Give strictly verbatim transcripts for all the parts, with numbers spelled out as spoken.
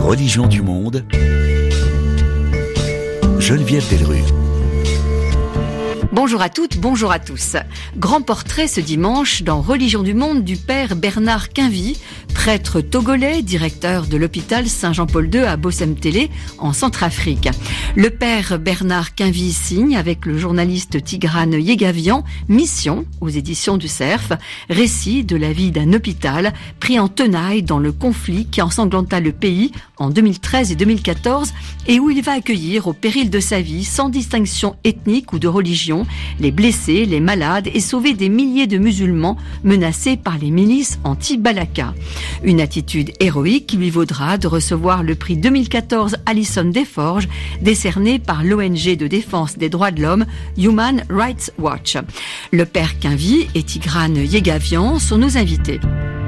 Religion du monde, Geneviève Delrue. Bonjour à toutes, bonjour à tous. Grand portrait ce dimanche dans Religion du monde du père Bernard Quinvy, prêtre togolais, directeur de l'hôpital Saint-Jean-Paul deux à Bossem-Télé en Centrafrique. Le père Bernard Quinvy signe avec le journaliste Tigrane Yegavian Mission aux éditions du Cerf, récit de la vie d'un hôpital pris en tenaille dans le conflit qui ensanglanta le pays en deux mille treize et deux mille quatorze et où il va accueillir au péril de sa vie, sans distinction ethnique ou de religion, les blessés, les malades et sauver des milliers de musulmans menacés par les milices anti-Balaka. Une attitude héroïque qui lui vaudra de recevoir le prix deux mille quatorze Alison Desforges, décerné par l'O N G de défense des droits de l'homme Human Rights Watch. Le père Quinvy et Tigrane Yegavian sont nos invités.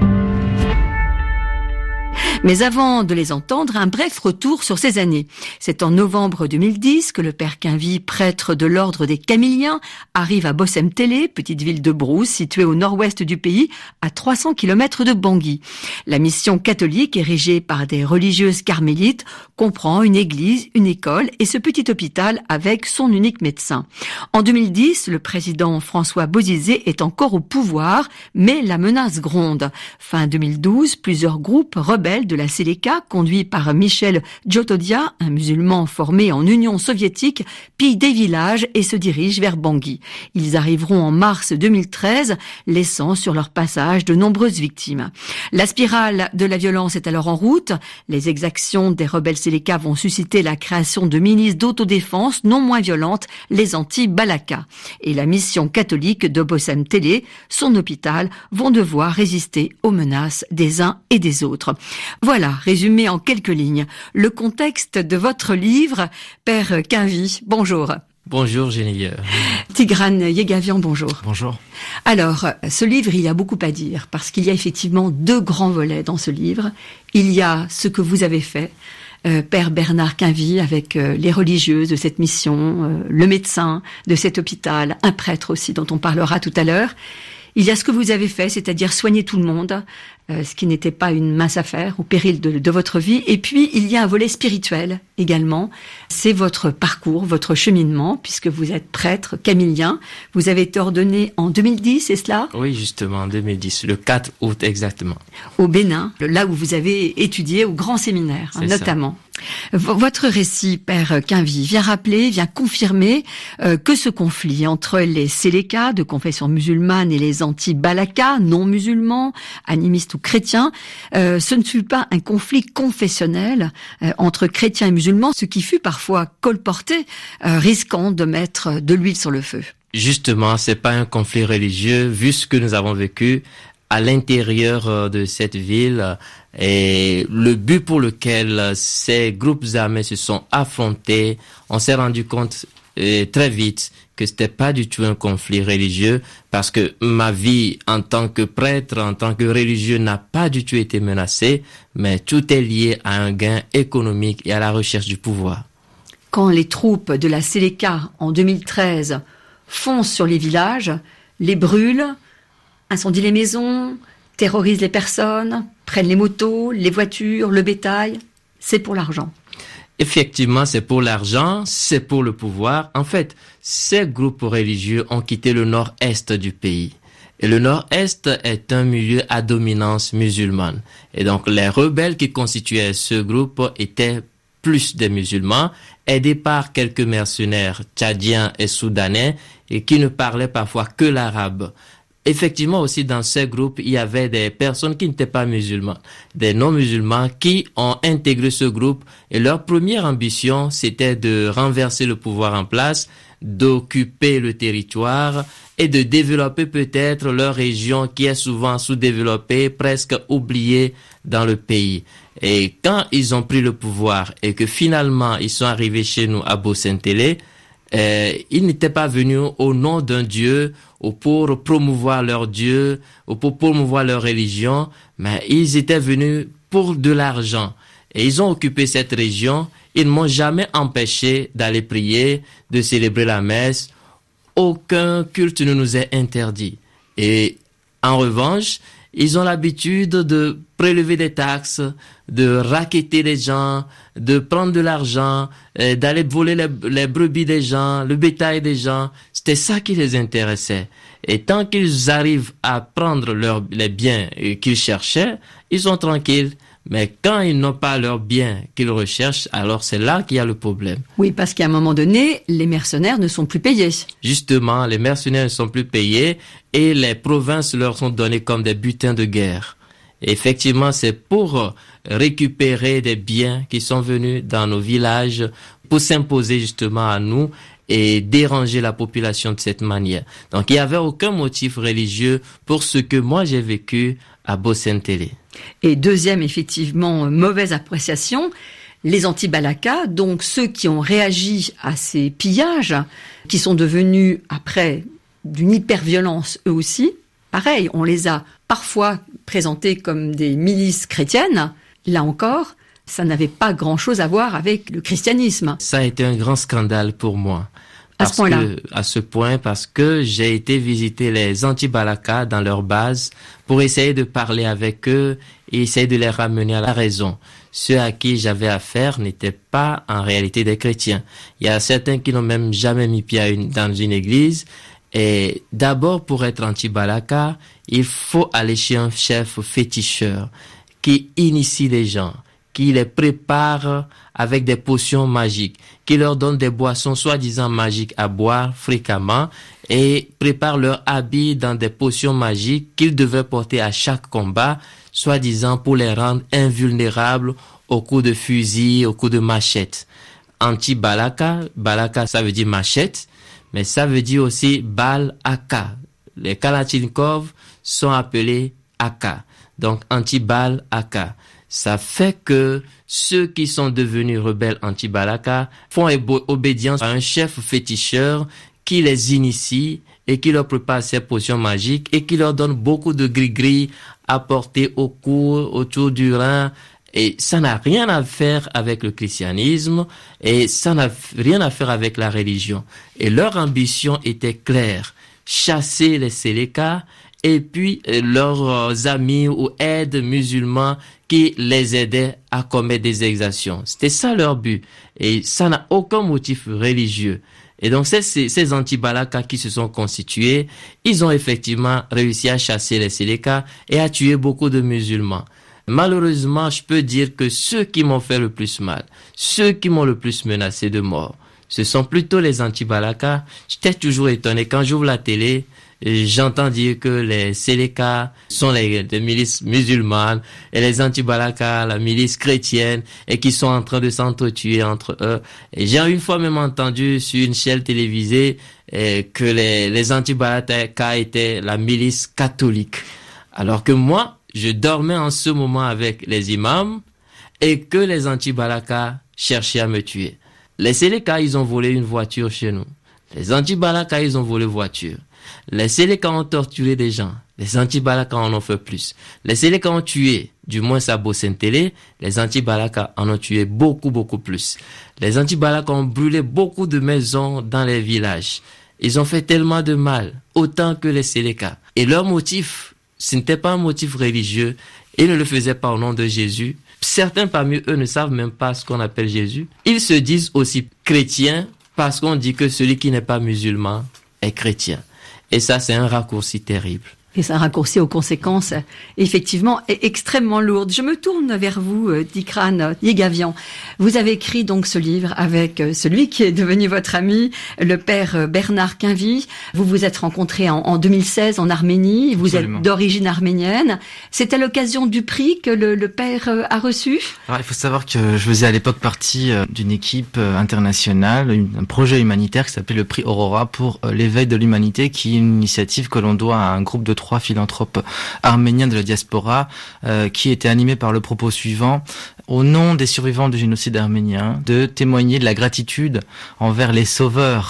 Mais avant de les entendre, un bref retour sur ces années. C'est en novembre deux mille dix que le père Quinvy, prêtre de l'ordre des Camiliens, arrive à Bossem-Télé, petite ville de brousse située au nord-ouest du pays, à trois cents kilomètres de Bangui. La mission catholique, érigée par des religieuses carmélites, comprend une église, une école et ce petit hôpital avec son unique médecin. En deux mille dix, le président François Bozizé est encore au pouvoir, mais la menace gronde. Fin deux mille douze, plusieurs groupes rebelles de la Seleka, conduit par Michel Djotodia, un musulman formé en Union soviétique, pillent des villages et se dirigent vers Bangui. Ils arriveront en mars deux mille treize, laissant sur leur passage de nombreuses victimes. La spirale de la violence est alors en route. Les exactions des rebelles Seleka vont susciter la création de milices d'autodéfense non moins violentes, les anti-Balaka. Et la mission catholique de Bossem-Télé, son hôpital, vont devoir résister aux menaces des uns et des autres. Voilà, résumé en quelques lignes, le contexte de votre livre, père Quinvy. Bonjour. Bonjour Geneviève. Tigrane Yegavian, bonjour. Bonjour. Alors, ce livre, il y a beaucoup à dire, parce qu'il y a effectivement deux grands volets dans ce livre. Il y a ce que vous avez fait, euh, père Bernard Quinvy, avec euh, les religieuses de cette mission, euh, le médecin de cet hôpital, un prêtre aussi, dont on parlera tout à l'heure. Il y a ce que vous avez fait, c'est-à-dire soigner tout le monde, euh, ce qui n'était pas une mince affaire, au péril de, de votre vie. Et puis, il y a un volet spirituel également. C'est votre parcours, votre cheminement, puisque vous êtes prêtre camillien. Vous avez été ordonné en deux mille dix, c'est cela ? Oui, justement, en deux mille dix, le quatre août exactement. Au Bénin, là où vous avez étudié au grand séminaire, hein, notamment. Ça. Votre récit, père Quinvy, vient rappeler, vient confirmer euh, que ce conflit entre les Seleka de confession musulmane et les anti-Balaka, non musulmans, animistes ou chrétiens, euh, ce ne fut pas un conflit confessionnel euh, entre chrétiens et musulmans, ce qui fut parfois colporté, euh, risquant de mettre de l'huile sur le feu. Justement, c'est pas un conflit religieux, vu ce que nous avons vécu à l'intérieur de cette ville. Et le but pour lequel ces groupes armés se sont affrontés, on s'est rendu compte euh, très vite que c'était pas du tout un conflit religieux, parce que ma vie en tant que prêtre, en tant que religieux, n'a pas du tout été menacée, mais tout est lié à un gain économique et à la recherche du pouvoir. Quand les troupes de la Seleka, en deux mille treize, foncent sur les villages, les brûlent, incendient les maisons, terrorisent les personnes, prennent les motos, les voitures, le bétail, c'est pour l'argent. Effectivement, c'est pour l'argent, c'est pour le pouvoir. En fait, ces groupes religieux ont quitté le nord-est du pays. Et le nord-est est un milieu à dominance musulmane. Et donc, les rebelles qui constituaient ce groupe étaient plus des musulmans, aidés par quelques mercenaires tchadiens et soudanais, et qui ne parlaient parfois que l'arabe. Effectivement, aussi dans ces groupes, il y avait des personnes qui n'étaient pas musulmans, des non-musulmans qui ont intégré ce groupe, et leur première ambition, c'était de renverser le pouvoir en place, d'occuper le territoire et de développer peut-être leur région qui est souvent sous-développée, presque oubliée dans le pays. Et quand ils ont pris le pouvoir et que finalement ils sont arrivés chez nous à Bossem-Télé, Euh, ils n'étaient pas venus au nom d'un Dieu ou pour promouvoir leur Dieu ou pour promouvoir leur religion, mais ils étaient venus pour de l'argent. Et ils ont occupé cette région. Ils ne m'ont jamais empêché d'aller prier, de célébrer la messe. Aucun culte ne nous est interdit. Et en revanche, ils ont l'habitude de prélever des taxes, de racketter les gens, de prendre de l'argent, euh, d'aller voler les, les brebis des gens, le bétail des gens. C'était ça qui les intéressait. Et tant qu'ils arrivent à prendre leurs, les biens qu'ils cherchaient, ils sont tranquilles. Mais quand ils n'ont pas leurs biens qu'ils recherchent, alors c'est là qu'il y a le problème. Oui, parce qu'à un moment donné, les mercenaires ne sont plus payés. Justement, les mercenaires ne sont plus payés et les provinces leur sont données comme des butins de guerre. Et effectivement, c'est pour récupérer des biens qui sont venus dans nos villages, pour s'imposer justement à nous et déranger la population de cette manière. Donc, il n'y avait aucun motif religieux pour ce que moi j'ai vécu à Bosentélé. Et deuxième, effectivement, mauvaise appréciation, les anti-Balaka, donc ceux qui ont réagi à ces pillages, qui sont devenus, après, d'une hyper-violence eux aussi. Pareil, on les a parfois présentés comme des milices chrétiennes. Là encore, ça n'avait pas grand-chose à voir avec le christianisme. Ça a été un grand scandale pour moi. À ce point-là. Que, à ce point, parce que j'ai été visiter les anti-Balaka dans leur base pour essayer de parler avec eux et essayer de les ramener à la raison. Ceux à qui j'avais affaire n'étaient pas en réalité des chrétiens. Il y a certains qui n'ont même jamais mis pied à une, dans une église. Et d'abord, pour être anti-Balaka, il faut aller chez un chef féticheur qui initie les gens, qui les prépare avec des potions magiques, qui leur donne des boissons soi-disant magiques à boire fréquemment et prépare leurs habits dans des potions magiques qu'ils devaient porter à chaque combat, soi-disant pour les rendre invulnérables aux coups de fusil, aux coups de machette. Anti-Balaka, Balaka ça veut dire machette, mais ça veut dire aussi Bal-Aka. Les Kalachnikov sont appelés Aka, donc anti-Bal-Aka. Ça fait que ceux qui sont devenus rebelles anti-Balaka font obédience à un chef féticheur qui les initie et qui leur prépare ces potions magiques et qui leur donne beaucoup de gris-gris à porter au cou, autour du rein. Et ça n'a rien à faire avec le christianisme et ça n'a rien à faire avec la religion. Et leur ambition était claire, chasser les Séléka et puis leurs amis ou aides musulmans qui les aidaient à commettre des exactions. C'était ça leur but. Et ça n'a aucun motif religieux. Et donc, ces, ces, ces anti-Balaka qui se sont constitués, ils ont effectivement réussi à chasser les Séléka et à tuer beaucoup de musulmans. Malheureusement, je peux dire que ceux qui m'ont fait le plus mal, ceux qui m'ont le plus menacé de mort, ce sont plutôt les anti-Balaka. J'étais toujours étonné quand j'ouvre la télé, j'entends dire que les Séléka sont les, les milices musulmanes et les anti-Balaka, la milice chrétienne, et qui sont en train de s'entretuer entre eux. Et j'ai une fois même entendu sur une chaîne télévisée eh, que les, les anti-Balaka étaient la milice catholique. Alors que moi, je dormais en ce moment avec les imams et que les anti-Balaka cherchaient à me tuer. Les Séléka, ils ont volé une voiture chez nous. Les anti-Balaka, ils ont volé une voiture. Les Séléka ont torturé des gens. Les anti-Balaka en ont fait plus. Les Séléka ont tué, du moins à Bosentélé, les anti-Balaka en ont tué beaucoup, beaucoup plus. Les anti-Balaka ont brûlé beaucoup de maisons dans les villages. Ils ont fait tellement de mal, autant que les Séléka. Et leur motif, ce n'était pas un motif religieux. Ils ne le faisaient pas au nom de Jésus. Certains parmi eux ne savent même pas ce qu'on appelle Jésus. Ils se disent aussi chrétiens parce qu'on dit que celui qui n'est pas musulman est chrétien. Et ça, c'est un raccourci terrible. Et c'est un raccourci aux conséquences, effectivement, extrêmement lourdes. Je me tourne vers vous, Dikran Yegavian. Vous avez écrit donc ce livre avec celui qui est devenu votre ami, le père Bernard Quinville. Vous vous êtes rencontrés en, en deux mille seize en Arménie. Vous Absolument. Êtes d'origine arménienne. C'est à l'occasion du prix que le, le père a reçu. Alors, il faut savoir que je faisais à l'époque partie d'une équipe internationale, un projet humanitaire qui s'appelait le prix Aurora pour l'éveil de l'humanité, qui est une initiative que l'on doit à un groupe de trois philanthropes arméniens de la diaspora, euh, qui était animé par le propos suivant: au nom des survivants du génocide arménien, de témoigner de la gratitude envers les sauveurs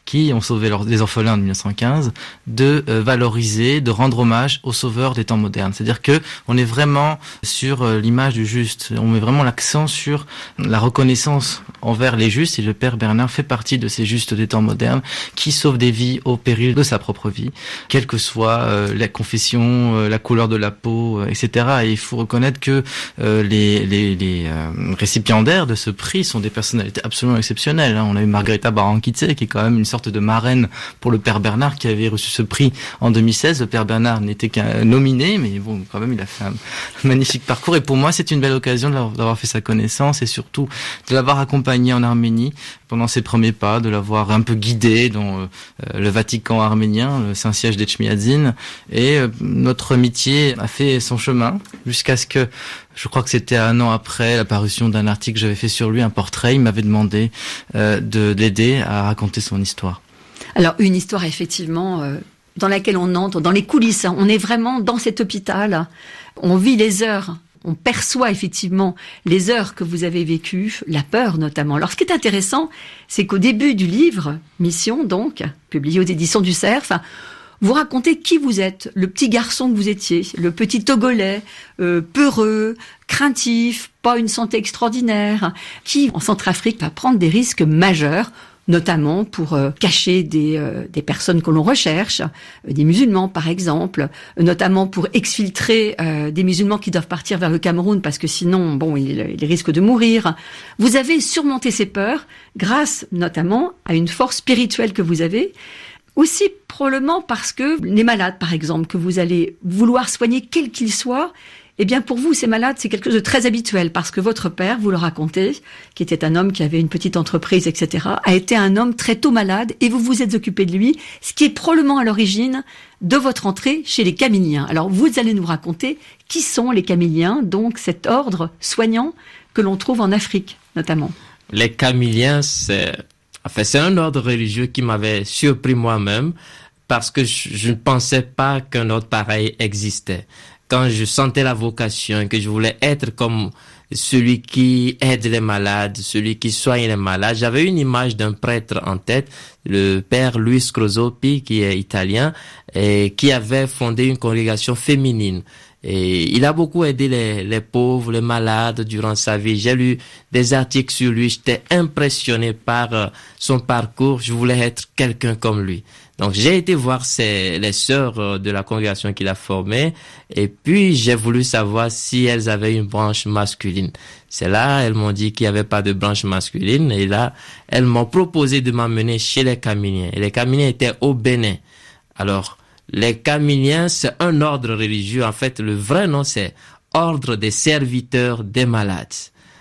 qui ont sauvé leurs, les orphelins en mille neuf cent quinze, de euh, valoriser, de rendre hommage aux sauveurs des temps modernes. C'est-à-dire que on est vraiment sur euh, l'image du juste. On met vraiment l'accent sur la reconnaissance envers les justes, et le père Bernard fait partie de ces justes des temps modernes qui sauvent des vies au péril de sa propre vie, quelle que soit euh, la confession, euh, la couleur de la peau, euh, et cetera. Et il faut reconnaître que euh, les, les, les euh, récipiendaires de ce prix sont des personnalités absolument exceptionnelles. Hein. On a eu Margarita Barankize, qui est quand même une sorte de marraine pour le père Bernard, qui avait reçu ce prix en deux mille seize. Le père Bernard n'était qu'un nominé, mais bon, quand même, il a fait un magnifique parcours. Et pour moi, c'est une belle occasion d'avoir fait sa connaissance et surtout de l'avoir accompagné en Arménie pendant ses premiers pas, de l'avoir un peu guidé dans euh, le Vatican arménien, le Saint-Siège d'Etchmiadzin. Et euh, notre amitié a fait son chemin jusqu'à ce que, je crois que c'était un an après la parution d'un article que j'avais fait sur lui, un portrait, il m'avait demandé euh, de l'aider à raconter son histoire. Alors, une histoire effectivement euh, dans laquelle on entre, dans les coulisses. On est vraiment dans cet hôpital. On vit les heures. On perçoit effectivement les heures que vous avez vécues, la peur notamment. Alors, ce qui est intéressant, c'est qu'au début du livre, Mission, donc, publié aux éditions du Cerf, vous racontez qui vous êtes, le petit garçon que vous étiez, le petit Togolais, euh, peureux, craintif, pas une santé extraordinaire, qui, en Centrafrique, va prendre des risques majeurs, notamment pour euh, cacher des, euh, des personnes que l'on recherche, euh, des musulmans par exemple, euh, notamment pour exfiltrer euh, des musulmans qui doivent partir vers le Cameroun parce que sinon, bon, ils, ils risquent de mourir. Vous avez surmonté ces peurs grâce notamment à une force spirituelle que vous avez, aussi probablement parce que les malades par exemple, que vous allez vouloir soigner quels qu'ils soient, eh bien, pour vous, ces malades, c'est quelque chose de très habituel parce que votre père, vous le racontez, qui était un homme qui avait une petite entreprise, et cetera, a été un homme très tôt malade et vous vous êtes occupé de lui, ce qui est probablement à l'origine de votre entrée chez les Camilliens. Alors, vous allez nous raconter qui sont les Camilliens, donc cet ordre soignant que l'on trouve en Afrique, notamment. Les Camilliens, c'est, enfin, c'est un ordre religieux qui m'avait surpris moi-même parce que je, je ne pensais pas qu'un ordre pareil existait. Quand je sentais la vocation, que je voulais être comme celui qui aide les malades, celui qui soigne les malades, j'avais une image d'un prêtre en tête, le père Luis Crozoppi, qui est italien, et qui avait fondé une congrégation féminine. Et il a beaucoup aidé les, les pauvres, les malades durant sa vie. J'ai lu des articles sur lui, j'étais impressionné par son parcours, je voulais être quelqu'un comme lui. Donc j'ai été voir ses, les sœurs de la congrégation qu'il a formée et puis j'ai voulu savoir si elles avaient une branche masculine. C'est là, elles m'ont dit qu'il n'y avait pas de branche masculine et là, elles m'ont proposé de m'emmener chez les Camilliens. Et les Camilliens étaient au Bénin. Alors, les Camilliens, c'est un ordre religieux. En fait, le vrai nom, c'est Ordre des serviteurs des malades.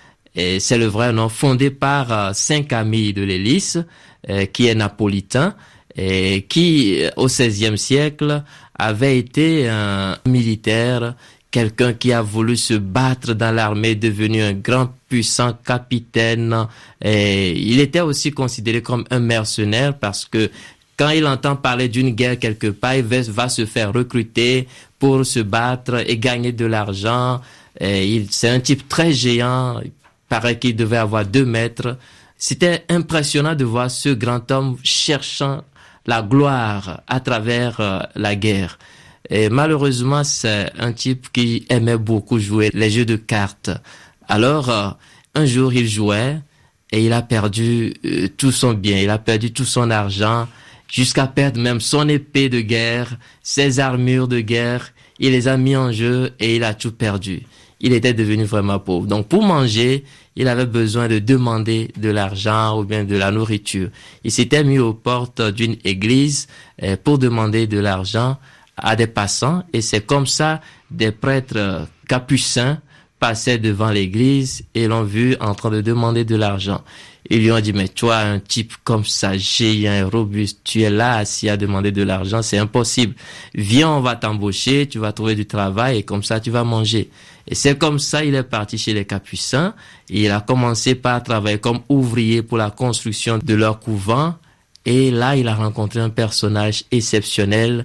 Et c'est le vrai nom, fondé par euh, Saint Camille de l'Hélice, euh, qui est napolitain, et qui, au seizième siècle, avait été un militaire, quelqu'un qui a voulu se battre dans l'armée, devenu un grand puissant capitaine. Et il était aussi considéré comme un mercenaire parce que quand il entend parler d'une guerre quelque part, il va, va se faire recruter pour se battre et gagner de l'argent. Et il, c'est un type très géant. Il paraît qu'il devait avoir deux mètres. C'était impressionnant de voir ce grand homme cherchant la gloire à travers euh, la guerre. Et malheureusement, c'est un type qui aimait beaucoup jouer les jeux de cartes. Alors, euh, un jour, il jouait et il a perdu euh, tout son bien. Il a perdu tout son argent, jusqu'à perdre même son épée de guerre, ses armures de guerre. Il les a mis en jeu et il a tout perdu. Il était devenu vraiment pauvre. Donc, pour manger, il avait besoin de demander de l'argent ou bien de la nourriture. Il s'était mis aux portes d'une église eh, pour demander de l'argent à des passants. Et c'est comme ça, des prêtres capucins passaient devant l'église et l'ont vu en train de demander de l'argent. Ils lui ont dit, mais toi, un type comme ça, géant et robuste, tu es là assis à demander de l'argent, c'est impossible. Viens, on va t'embaucher, tu vas trouver du travail et comme ça, tu vas manger. Et c'est comme ça, il est parti chez les Capucins et il a commencé par travailler comme ouvrier pour la construction de leur couvent. Et là, il a rencontré un personnage exceptionnel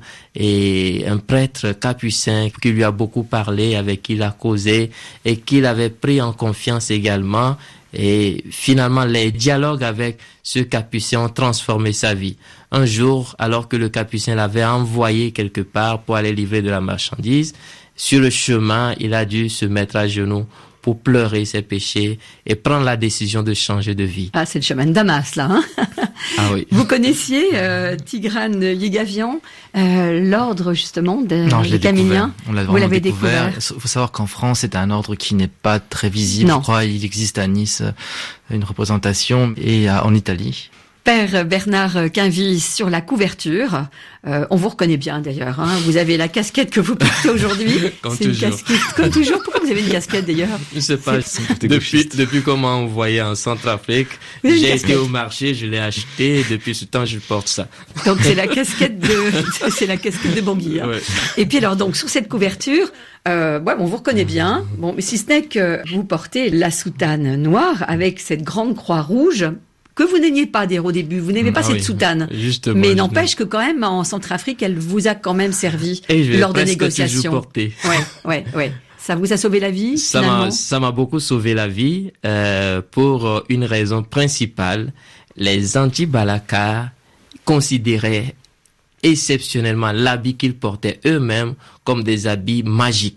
et un prêtre capucin qui lui a beaucoup parlé, avec qui il a causé et qu'il avait pris en confiance également. Et finalement, les dialogues avec ce capucin ont transformé sa vie. Un jour, alors que le capucin l'avait envoyé quelque part pour aller livrer de la marchandise, sur le chemin, il a dû se mettre à genoux pour pleurer ses péchés et prendre la décision de changer de vie. Ah, c'est le chemin de Damas, là. Hein ah oui. Vous connaissiez euh, Tigran Yegavian, euh, l'ordre justement de, non, je des Camilliens. On l'a Vous l'avez découvert. découvert. Il faut savoir qu'en France, c'est un ordre qui n'est pas très visible. Non. Je crois il existe à Nice une représentation et à, en Italie. Père Bernard Quinville sur la couverture. Euh, on vous reconnaît bien d'ailleurs. Hein. Vous avez la casquette que vous portez aujourd'hui. Comme c'est une toujours. casquette comme toujours. Pourquoi vous avez une casquette d'ailleurs? Je sais pas. Depuis, depuis qu'on m'a envoyé en Centrafrique, Oui, j'ai casquette. été au marché, je l'ai acheté. Et depuis ce temps, je porte ça. Donc c'est la casquette de c'est la casquette de Bangui. Hein. Ouais. Et puis alors donc sur cette couverture, euh, ouais, on vous reconnaît bien. Bon, mais si ce n'est que vous portez la soutane noire avec cette grande croix rouge. Que vous n'ayez pas d'ailleurs au début, vous n'aimez pas Ah cette oui, soutane. Justement, Mais justement. n'empêche que quand même en Centrafrique, elle vous a quand même servi Et je l'ai lors des presque négociations. toujours porté. Ouais, ouais, ouais. Ça vous a sauvé la vie Ça finalement. m'a, ça m'a beaucoup sauvé la vie euh, pour une raison principale. Les anti-Balaka considéraient exceptionnellement l'habit qu'ils portaient eux-mêmes comme des habits magiques.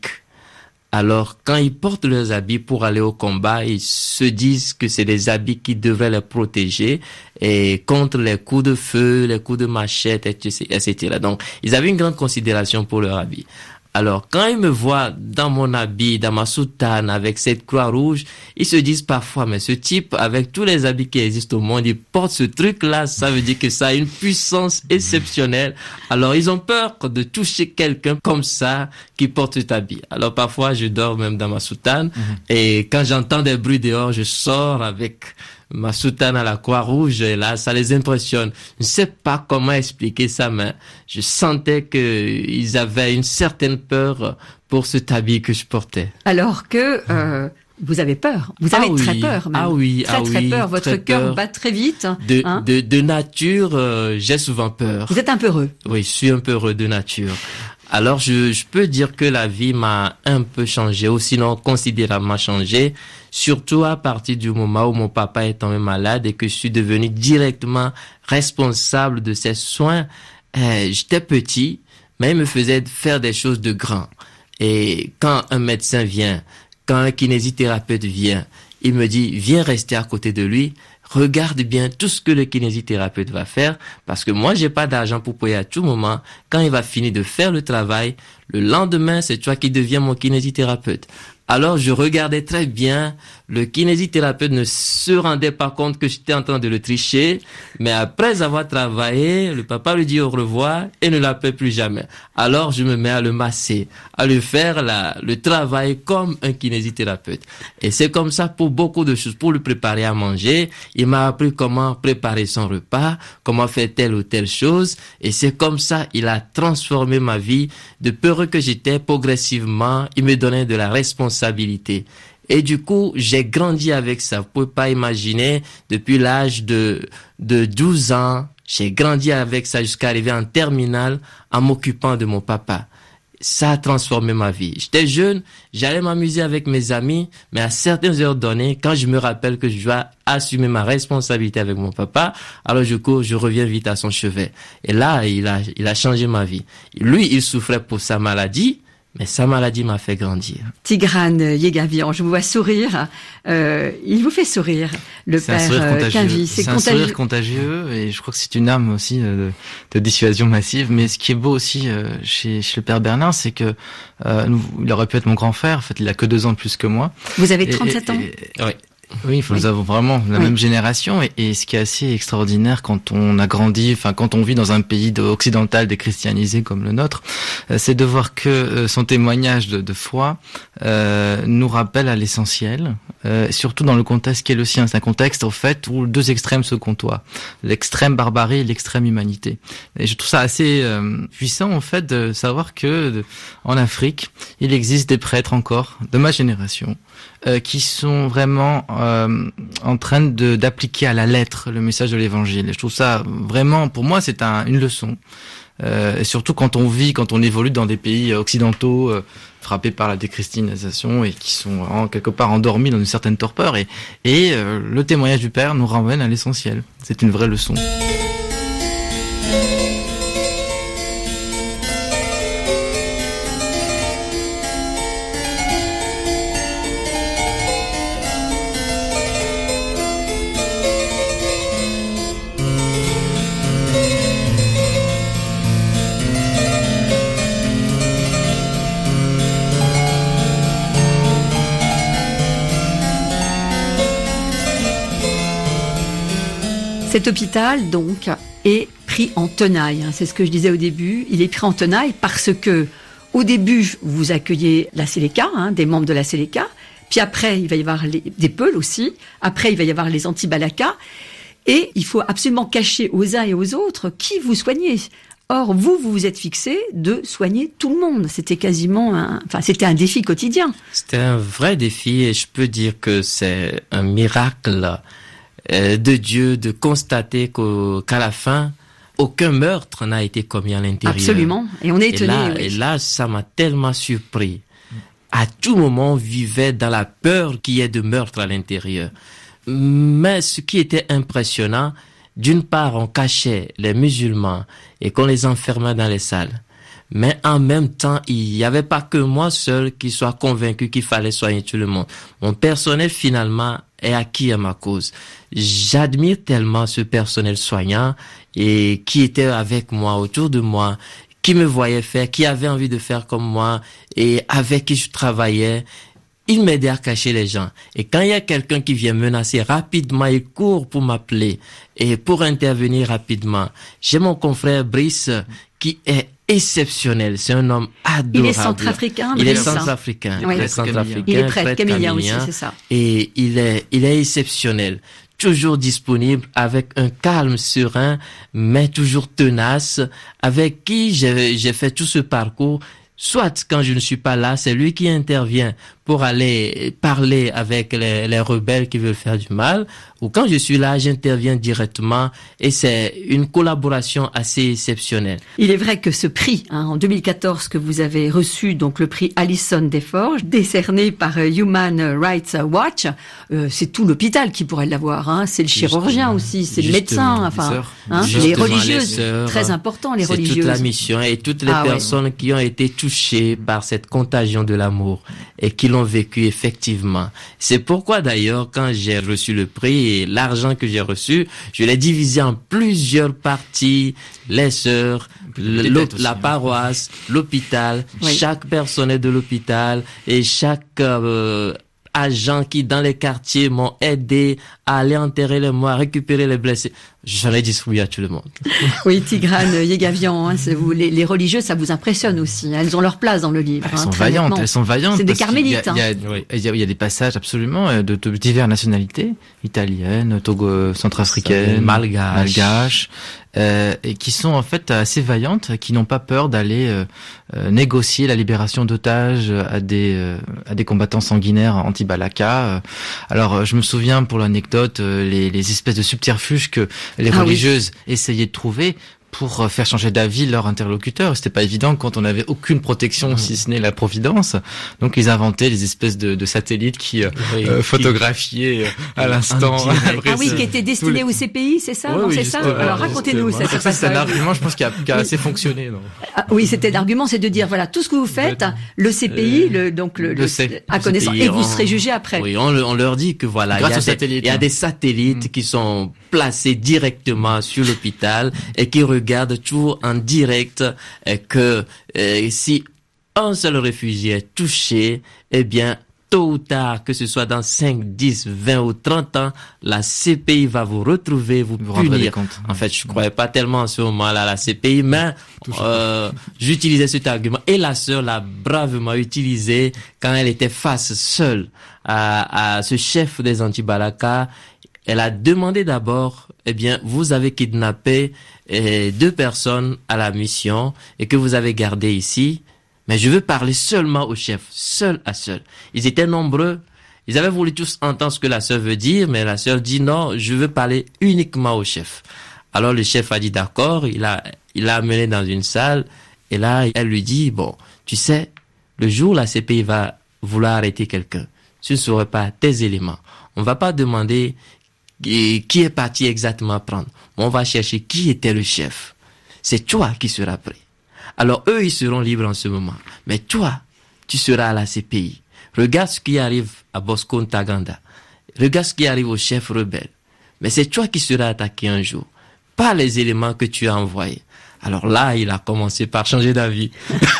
Alors, quand ils portent leurs habits pour aller au combat, ils se disent que c'est des habits qui devraient les protéger et contre les coups de feu, les coups de machette, et cetera. Donc, ils avaient une grande considération pour leur habit. Alors, quand ils me voient dans mon habit, dans ma soutane, avec cette croix rouge, ils se disent parfois, mais ce type, avec tous les habits qui existent au monde, il porte ce truc-là, ça veut dire que ça a une puissance exceptionnelle. Alors, ils ont peur de toucher quelqu'un comme ça, qui porte cet habit. Alors, parfois, je dors même dans ma soutane, mm-hmm. et quand j'entends des bruits dehors, je sors avec ma soutane à la croix rouge, et là, ça les impressionne. Je ne sais pas comment expliquer ça, mais je sentais que ils avaient une certaine peur pour cet habit que je portais. Alors que euh, vous avez peur. Vous avez ah très oui, peur même. Ah oui, très ah très oui, peur. Votre très cœur peur. bat très vite. De, hein. de, de nature, euh, j'ai souvent peur. Vous êtes un peu heureux. Oui, je suis un peu heureux de nature. Alors, je, je peux dire que la vie m'a un peu changé, ou sinon considérablement changé, surtout à partir du moment où mon papa est tombé malade et que je suis devenu directement responsable de ses soins. Euh, j'étais petit, mais il me faisait faire des choses de grand. Et quand un médecin vient, quand un kinésithérapeute vient, il me dit, viens rester à côté de lui, regarde bien tout ce que le kinésithérapeute va faire, parce que moi, j'ai pas d'argent pour payer à tout moment. Quand il va finir de faire le travail, le lendemain, c'est toi qui deviens mon kinésithérapeute. Alors, je regardais très bien. Le kinésithérapeute ne se rendait pas compte que j'étais en train de le tricher. Mais après avoir travaillé, le papa lui dit au revoir et ne l'appelle plus jamais. Alors, je me mets à le masser, à lui faire la, le travail comme un kinésithérapeute. Et c'est comme ça pour beaucoup de choses. Pour le préparer à manger, il m'a appris comment préparer son repas, comment faire telle ou telle chose. Et c'est comme ça, il a transformé ma vie. De peureux que j'étais, progressivement, il me donnait de la responsabilité. Et du coup, j'ai grandi avec ça. Vous pouvez pas imaginer, depuis l'âge de, de douze ans, j'ai grandi avec ça jusqu'à arriver en terminale en m'occupant de mon papa. Ça a transformé ma vie. J'étais jeune, j'allais m'amuser avec mes amis, mais à certaines heures données, quand je me rappelle que je dois assumer ma responsabilité avec mon papa, alors du coup, je reviens vite à son chevet. Et là, il a, il a changé ma vie. Lui, il souffrait pour sa maladie, mais sa maladie m'a fait grandir. Tigran Yegavian, je vous vois sourire. Euh, il vous fait sourire, le c'est père euh, Quinville. C'est, c'est un contagieux. sourire contagieux et je crois que c'est une arme aussi de, de dissuasion massive. Mais ce qui est beau aussi euh, chez, chez le père Bernard, c'est que euh, nous, il aurait pu être mon grand frère. En fait, il a que deux ans de plus que moi. Vous avez Et- trente-sept et- ans. et- Oui. Oui, nous Oui. avons vraiment la Oui. même génération et, et ce qui est assez extraordinaire quand on a grandi, enfin quand on vit dans un pays de- occidental déchristianisé comme le nôtre, euh, c'est de voir que euh, son témoignage de, de foi euh, nous rappelle à l'essentiel, euh, surtout dans le contexte qui est le sien. C'est un contexte au fait où deux extrêmes se côtoient, l'extrême barbarie et l'extrême humanité. Et je trouve ça assez euh, puissant en fait de savoir que de- en Afrique, il existe des prêtres encore de ma génération euh, qui sont vraiment euh, en train de d'appliquer à la lettre le message de l'Évangile. Et je trouve ça vraiment, pour moi, c'est un, une leçon. Euh, et surtout quand on vit, quand on évolue dans des pays occidentaux euh, frappés par la déchristianisation et qui sont en, quelque part endormis dans une certaine torpeur. Et, et euh, le témoignage du Père nous ramène à l'essentiel. C'est une vraie leçon. Cet hôpital, donc, est pris en tenaille. C'est ce que je disais au début. Il est pris en tenaille parce que, au début, vous accueillez la Séléka, hein, des membres de la Séléka. Puis après, il va y avoir les, des Peuls aussi. Après, il va y avoir les anti-Balaka. Et il faut absolument cacher aux uns et aux autres qui vous soignez. Or, vous, vous vous êtes fixé de soigner tout le monde. C'était quasiment un, enfin, c'était un défi quotidien. C'était un vrai défi et je peux dire que c'est un miracle de Dieu de constater qu'au, qu'à la fin, aucun meurtre n'a été commis à l'intérieur. Absolument. Et on est étonné. Et là, oui. et là, ça m'a tellement surpris. À tout moment, on vivait dans la peur qu'il y ait de meurtre à l'intérieur. Mais ce qui était impressionnant, d'une part, on cachait les musulmans et qu'on les enfermait dans les salles. Mais en même temps, il n'y avait pas que moi seul qui soit convaincu qu'il fallait soigner tout le monde. Mon personnel, finalement, est acquis à ma cause. J'admire tellement ce personnel soignant et qui était avec moi, autour de moi, qui me voyait faire, qui avait envie de faire comme moi et avec qui je travaillais. Il m'aidait à cacher les gens. Et quand il y a quelqu'un qui vient menacer rapidement, il court pour m'appeler et pour intervenir rapidement. J'ai mon confrère Brice qui est exceptionnel. C'est un homme adorable. Il est centrafricain. Il est Brice, centrafricain. Oui. Il est centrafricain. Il est prêtre camillien aussi, c'est ça. Et il est, il est exceptionnel. Toujours disponible, avec un calme serein, mais toujours tenace, avec qui j'ai, j'ai fait tout ce parcours. Soit quand je ne suis pas là, c'est lui qui intervient pour aller parler avec les, les rebelles qui veulent faire du mal, ou quand je suis là, j'interviens directement et c'est une collaboration assez exceptionnelle. Il est vrai que ce prix, hein, en deux mille quatorze, que vous avez reçu, donc le prix Alison Desforges, décerné par Human Rights Watch, euh, c'est tout l'hôpital qui pourrait l'avoir, hein. C'est le chirurgien aussi, c'est le médecin, enfin, hein, les religieuses, les sœurs, très important, les c'est religieuses. C'est toute la mission et toutes les ah, personnes ouais. qui ont été touchées par cette contagion de l'amour et qui l'ont vécu effectivement. C'est pourquoi d'ailleurs, quand j'ai reçu le prix et l'argent que j'ai reçu, je l'ai divisé en plusieurs parties, les sœurs, la paroisse, l'hôpital, oui. chaque personnel de l'hôpital et chaque euh, agent qui dans les quartiers m'ont aidé à aller enterrer les morts, à récupérer les blessés. J'en ai distribué à tout le monde. Oui, Tigrane Yegavian, hein, c'est vous, les, les religieuses, ça vous impressionne aussi. Hein, elles ont leur place dans le livre. Elles hein, sont vaillantes, nettement. elles sont vaillantes. C'est des carmélites. Il y, a, il, y a, oui. il, y a, il y a des passages absolument de, de diverses nationalités, italiennes, togo, centrafricaines, malgaches, malgaches euh, et qui sont en fait assez vaillantes, qui n'ont pas peur d'aller euh, euh, négocier la libération d'otages à des euh, à des combattants sanguinaires anti-Balaka. Alors, je me souviens pour l'anecdote, les, les espèces de subterfuges que les ah religieuses oui. essayaient de trouver pour faire changer d'avis leur interlocuteur. C'était pas évident quand on n'avait aucune protection, mmh. si ce n'est la providence. Donc ils inventaient des espèces de, de satellites qui oui, euh, photographiaient qui... à l'instant. Ah oui, qui étaient destinés les... au C P I, c'est ça, oui, non, oui, c'est ça. Euh, Alors racontez-nous ça. Ça, c'est un argument, je pense, qui a, qui a assez fonctionné. Non ah, oui, c'était l'argument, c'est de dire voilà tout ce que vous faites, le C P I, le donc le, le, le C, à connaissance, et vous on, serez jugé après. Oui, on, on leur dit que voilà, il y, a des, il y a des satellites mmh. qui sont placés directement sur l'hôpital et qui regardent toujours en direct euh, que euh, si un seul réfugié est touché, eh bien, tôt ou tard, que ce soit dans cinq, dix, vingt ou trente ans, la C P I va vous retrouver, vous, vous punir. En fait, je ne croyais pas tellement à ce moment-là la C P I, mais euh, j'utilisais cet argument. Et la sœur l'a bravement utilisé quand elle était face seule à, à ce chef des anti-Balaka. Elle a demandé d'abord, eh bien, vous avez kidnappé eh, deux personnes à la mission et que vous avez gardé ici, mais je veux parler seulement au chef, seul à seul. Ils étaient nombreux Ils avaient voulu tous entendre ce que la sœur veut dire, mais la sœur dit non, je veux parler uniquement au chef. Alors le chef a dit d'accord, il a, il l'a amené dans une salle, et là, elle lui dit, bon, tu sais, le jour où la C P I va vouloir arrêter quelqu'un, ce ne serait pas tes éléments. On va pas demander qui est parti exactement prendre. On va chercher qui était le chef. C'est toi qui seras prêt. Alors eux, ils seront libres en ce moment. Mais toi, tu seras à la C P I. Regarde ce qui arrive à Bosco Ntaganda. Regarde ce qui arrive au chef rebelle. Mais c'est toi qui seras attaqué un jour. Pas les éléments que tu as envoyés. Alors là, il a commencé par changer d'avis.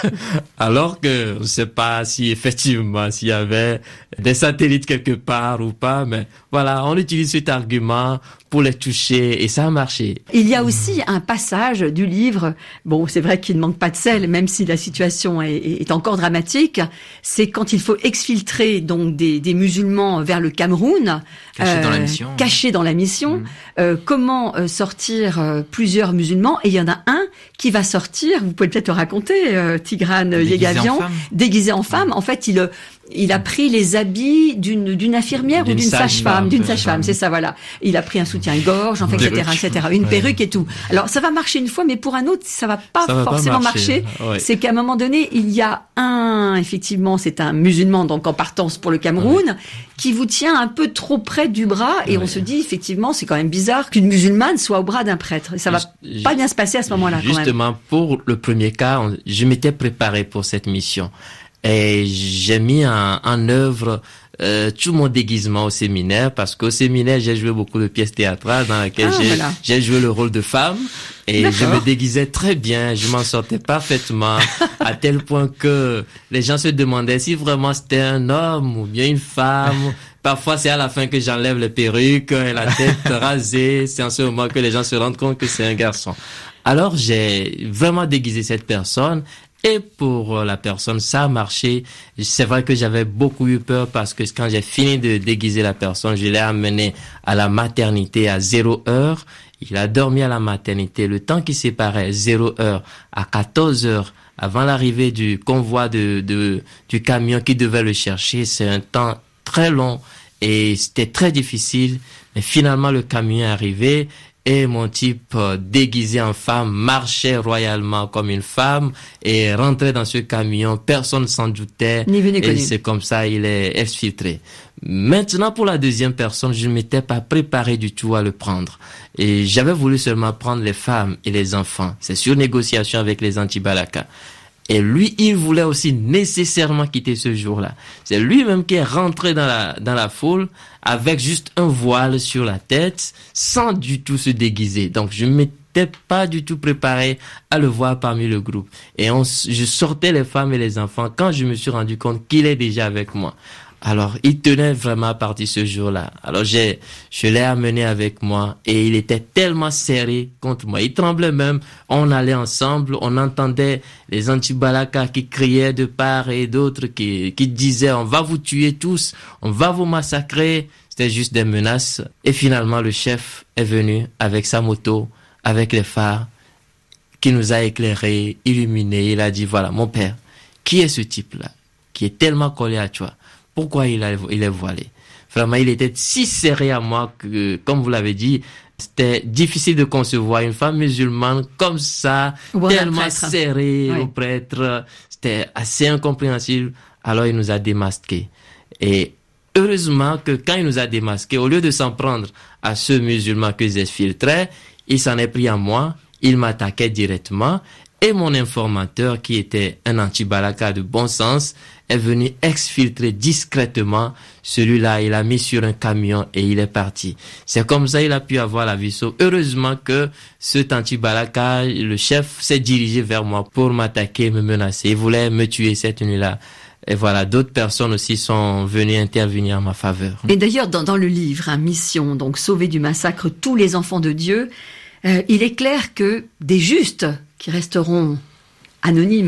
Alors que on ne sait pas si effectivement s'il y avait des satellites quelque part ou pas, mais voilà, on utilise cet argument pour les toucher et ça a marché. Il y a aussi un passage du livre, bon, c'est vrai qu'il ne manque pas de sel, même si la situation est, est encore dramatique, c'est quand il faut exfiltrer donc des, des musulmans vers le Cameroun, cachés euh, dans la mission. Cachés dans la mission. Mmh. Euh, comment euh, sortir euh, plusieurs musulmans, et il y en a un qui va sortir, vous pouvez peut-être le raconter, euh, Tigrane Yegavian, déguisé en femme. En fait, il il a pris les habits d'une d'une infirmière d'une ou d'une sage-femme, d'une sage-femme, c'est ça, voilà. Il a pris un soutien-gorge, en fait, et cetera, et cetera, une ouais. perruque et tout. Alors, ça va marcher une fois, mais pour un autre, ça va pas ça forcément va pas marcher. marcher. Ouais. C'est qu'à un moment donné, il y a un, effectivement, c'est un musulman, donc en partance pour le Cameroun, ouais. qui vous tient un peu trop près du bras, et ouais. on se dit, effectivement, c'est quand même bizarre qu'une musulmane soit au bras d'un prêtre. Et ça va Just, pas bien se passer à ce moment-là, quand même. Justement, pour le premier cas, on, je m'étais préparé pour cette mission. Et j'ai mis en, en œuvre euh, tout mon déguisement au séminaire, parce qu'au séminaire, j'ai joué beaucoup de pièces théâtrales dans lesquelles ah, j'ai, voilà. j'ai joué le rôle de femme. Et D'accord. je me déguisais très bien, je m'en sortais parfaitement, à tel point que les gens se demandaient si vraiment c'était un homme ou bien une femme. Parfois, c'est à la fin que j'enlève les perruques et la tête rasée. C'est en ce moment que les gens se rendent compte que c'est un garçon. Alors, j'ai vraiment déguisé cette personne. Et pour la personne, ça a marché. C'est vrai que j'avais beaucoup eu peur parce que quand j'ai fini de déguiser la personne, je l'ai amené à la maternité à zéro heure. Il a dormi à la maternité. Le temps qui séparait zéro heure à quatorze heures avant l'arrivée du convoi de, de, du camion qui devait le chercher, c'est un temps très long et c'était très difficile. Mais finalement, le camion est arrivé. Et mon type euh, déguisé en femme marchait royalement comme une femme et rentrait dans ce camion. Personne s'en doutait. Ni vu ni connu. Et c'est comme ça, il est exfiltré. Maintenant, pour la deuxième personne, je ne m'étais pas préparé du tout à le prendre. Et j'avais voulu seulement prendre les femmes et les enfants. C'est sur négociation avec les anti-Balaka. Et lui, il voulait aussi nécessairement quitter ce jour-là. C'est lui-même qui est rentré dans la, dans la foule avec juste un voile sur la tête, sans du tout se déguiser. Donc, je ne m'étais pas du tout préparé à le voir parmi le groupe. Et on, je sortais les femmes et les enfants quand je me suis rendu compte qu'il est déjà avec moi. Alors, il tenait vraiment à partir ce jour-là. Alors, j'ai, je l'ai amené avec moi et il était tellement serré contre moi. Il tremblait même. On allait ensemble. On entendait les anti-Balaka qui criaient de part et d'autre, qui, qui disaient, on va vous tuer tous, on va vous massacrer. C'était juste des menaces. Et finalement, le chef est venu avec sa moto, avec les phares, qui nous a éclairés, illuminés. Il a dit, voilà, mon père, qui est ce type-là, qui est tellement collé à toi? Pourquoi il, a, il est voilé? Vraiment, il était si serré à moi que, comme vous l'avez dit, c'était difficile de concevoir une femme musulmane comme ça, bon, tellement serrée oui. au prêtre. C'était assez incompréhensible. Alors, il nous a démasqués. Et heureusement que quand il nous a démasqués, au lieu de s'en prendre à ce musulman que j'exfiltrais, il s'en est pris à moi. Il m'attaquait directement. Et mon informateur, qui était un anti-Balaka de bon sens, est venu exfiltrer discrètement. Celui-là, il a mis sur un camion et il est parti. C'est comme ça qu'il a pu avoir la vie sauve. Heureusement que cet anti-Balaka, le chef, s'est dirigé vers moi pour m'attaquer, me menacer. Il voulait me tuer cette nuit-là. Et voilà, d'autres personnes aussi sont venues intervenir en ma faveur. Et d'ailleurs, dans, dans le livre, hein, Mission, donc sauver du massacre tous les enfants de Dieu, euh, il est clair que des justes qui resteront anonymes,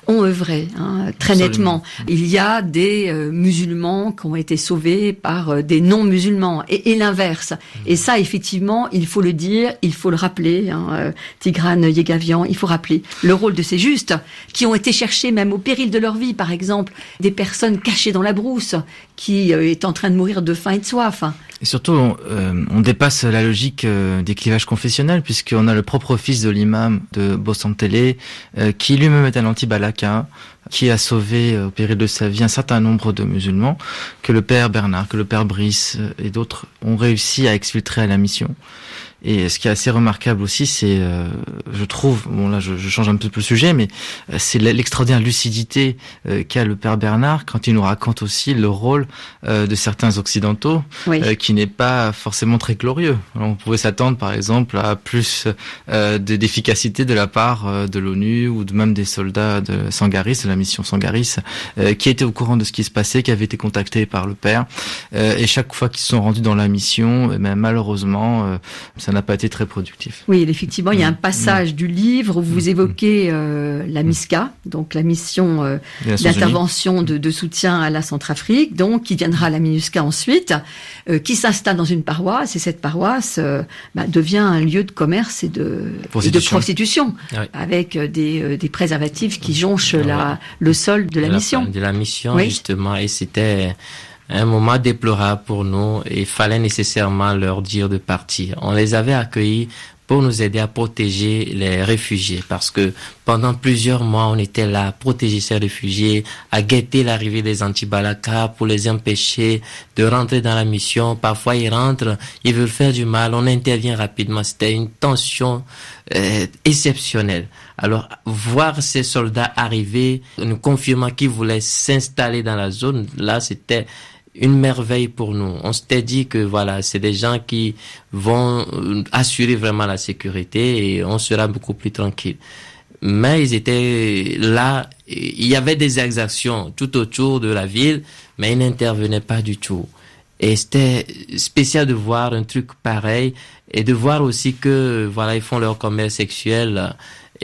ont œuvré, hein, très Absolument. nettement. Il y a des euh, musulmans qui ont été sauvés par euh, des non-musulmans, et, et l'inverse. Et ça, effectivement, il faut le dire, il faut le rappeler, hein, euh, Tigran Yegavian, il faut rappeler le rôle de ces justes, qui ont été cherchés même au péril de leur vie, par exemple, des personnes cachées dans la brousse, qui euh, est en train de mourir de faim et de soif. Et surtout, on, euh, on dépasse la logique euh, des clivages confessionnels, puisqu'on a le propre fils de l'imam de Bossam-Télé, euh, qui lui-même est un anti-balaka, qui a sauvé euh, au péril de sa vie un certain nombre de musulmans, que le père Bernard, que le père Brice euh, et d'autres ont réussi à exfiltrer à la mission. Et ce qui est assez remarquable aussi, c'est, euh, je trouve, bon là je, je change un peu le sujet, mais euh, c'est l'extraordinaire lucidité euh, qu'a le père Bernard quand il nous raconte aussi le rôle euh, de certains occidentaux, Oui. euh, qui n'est pas forcément très glorieux. Alors, on pouvait s'attendre par exemple à plus euh, de- d'efficacité de la part euh, de l'ONU ou de même des soldats de Sangaris, de la mission Sangaris, euh, qui étaient au courant de ce qui se passait, qui avaient été contactés par le père. Euh, et chaque fois qu'ils se sont rendus dans la mission, eh ben, malheureusement, euh, ça n'a pas été très productif. Oui, effectivement, il y a un passage du livre où vous évoquez euh, la MISCA, donc la mission euh, Les Nations Unies. d'intervention de, de soutien à la Centrafrique, donc qui viendra à la MINUSCA ensuite, euh, qui s'installe dans une paroisse, et cette paroisse euh, bah, devient un lieu de commerce et de et de Prostitution. prostitution, Oui. avec euh, des, euh, des préservatifs qui jonchent Ouais. la, le sol de la de mission. de la mission, Oui. justement. Et c'était un moment déplorable pour nous. Et il fallait nécessairement leur dire de partir. On les avait accueillis pour nous aider à protéger les réfugiés. Parce que pendant plusieurs mois, on était là à protéger ces réfugiés, à guetter l'arrivée des anti-balaka pour les empêcher de rentrer dans la mission. Parfois, ils rentrent, ils veulent faire du mal. On intervient rapidement. C'était une tension euh, exceptionnelle. Alors, voir ces soldats arriver, nous confirmant qu'ils voulaient s'installer dans la zone, là, c'était une merveille pour nous. On s'était dit que voilà, c'est des gens qui vont euh, assurer vraiment la sécurité et on sera beaucoup plus tranquille. Mais ils étaient là, il y avait des exactions tout autour de la ville, mais ils n'intervenaient pas du tout. Et c'était spécial de voir un truc pareil et de voir aussi que voilà, ils font leur commerce sexuel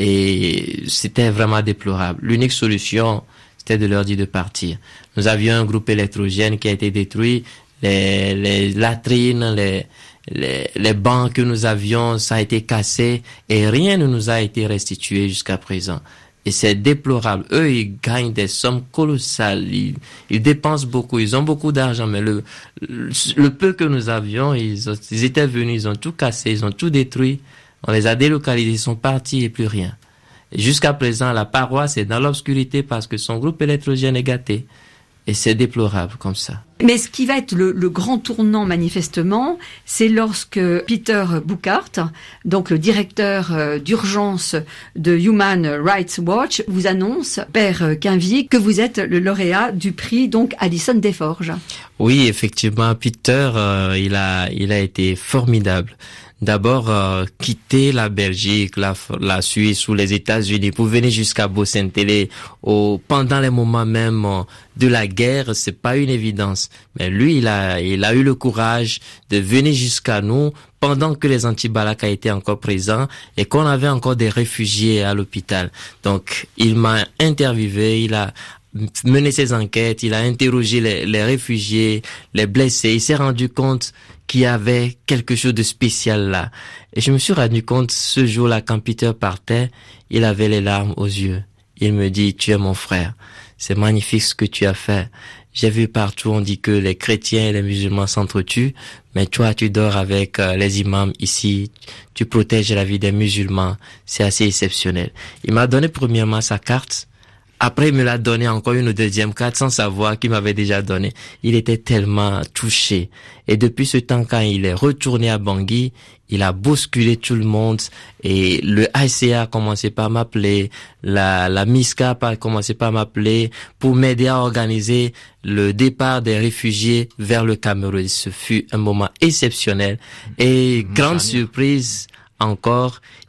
et c'était vraiment déplorable. L'unique solution, c'était de leur dire de partir. Nous avions un groupe électrogène qui a été détruit, les, les latrines, les, les, les bancs que nous avions, ça a été cassé et rien ne nous a été restitué jusqu'à présent. Et c'est déplorable. Eux, ils gagnent des sommes colossales. Ils, ils dépensent beaucoup. Ils ont beaucoup d'argent. Mais le, le, le peu que nous avions, ils, ont, ils étaient venus, ils ont tout cassé, ils ont tout détruit. On les a délocalisés, ils sont partis et plus rien. Et jusqu'à présent, la paroisse est dans l'obscurité parce que son groupe électrogène est gâté. Et c'est déplorable comme ça. Mais ce qui va être le, le grand tournant manifestement, c'est lorsque Peter Bouckaert, donc le directeur euh, d'urgence de Human Rights Watch, vous annonce, Père Quinvy, que vous êtes le lauréat du prix donc Alison Desforges. Oui, effectivement, Peter, euh, il a, il a été formidable. D'abord, euh, quitter la Belgique, la, la Suisse ou les États-Unis pour venir jusqu'à Bossam-Télé au, pendant les moments même euh, de la guerre, c'est pas une évidence. Mais lui, il a, il a eu le courage de venir jusqu'à nous pendant que les anti-balaka étaient encore présents et qu'on avait encore des réfugiés à l'hôpital. Donc, il m'a interviewé, il a mené ses enquêtes, il a interrogé les, les réfugiés, les blessés, il s'est rendu compte qu'il y avait quelque chose de spécial là. Et je me suis rendu compte ce jour-là, quand Peter partait, il avait les larmes aux yeux. Il me dit, tu es mon frère. C'est magnifique ce que tu as fait. J'ai vu partout, on dit que les chrétiens et les musulmans s'entretuent, mais toi, tu dors avec euh, les imams ici, tu protèges la vie des musulmans. C'est assez exceptionnel. Il m'a donné premièrement sa carte. Après, il me l'a donné encore une deuxième carte sans savoir qu'il m'avait déjà donné. Il était tellement touché. Et depuis ce temps, quand il est retourné à Bangui, il a bousculé tout le monde. Et le I C A a commencé par m'appeler, la, la MISCA a commencé par m'appeler pour m'aider à organiser le départ des réfugiés vers le Cameroun. Ce fut un moment exceptionnel. Et grande surprise encore,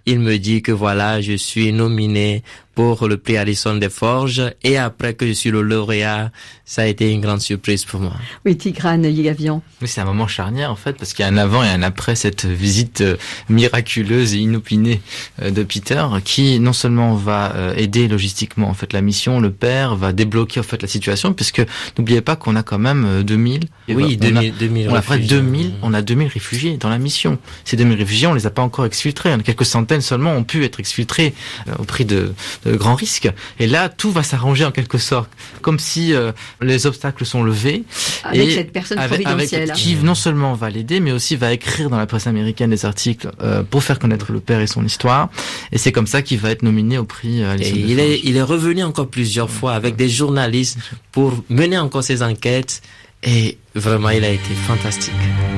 il me dit que voilà, je suis nominé pour le prix Harrison des Forges, et après que je suis le lauréat, ça a été une grande surprise pour moi. Oui, Tigrane Yegavian. Oui, c'est un moment charnière en fait, parce qu'il y a un avant et un après cette visite euh, miraculeuse et inopinée euh, de Peter, qui non seulement va euh, aider logistiquement en fait la mission, le père va débloquer en fait la situation, puisque n'oubliez pas qu'on a quand même euh, deux mille. Oui, on a, deux mille on a près de deux mille, Mmh. on a deux mille réfugiés dans la mission. Ces deux mille réfugiés, on les a pas encore exfiltrés. Quelques centaines seulement ont pu être exfiltrés euh, au prix de, de grands risques. Et là, tout va s'arranger en quelque sorte, comme si euh, les obstacles sont levés. Avec et cette personne avec, providentielle. avec, qui non seulement va l'aider, mais aussi va écrire dans la presse américaine des articles euh, pour faire connaître le père et son histoire. Et c'est comme ça qu'il va être nominé au prix euh, Harrison Et il est, il est revenu encore plusieurs fois avec des journalistes pour mener encore ses enquêtes. Et vraiment, il a été fantastique.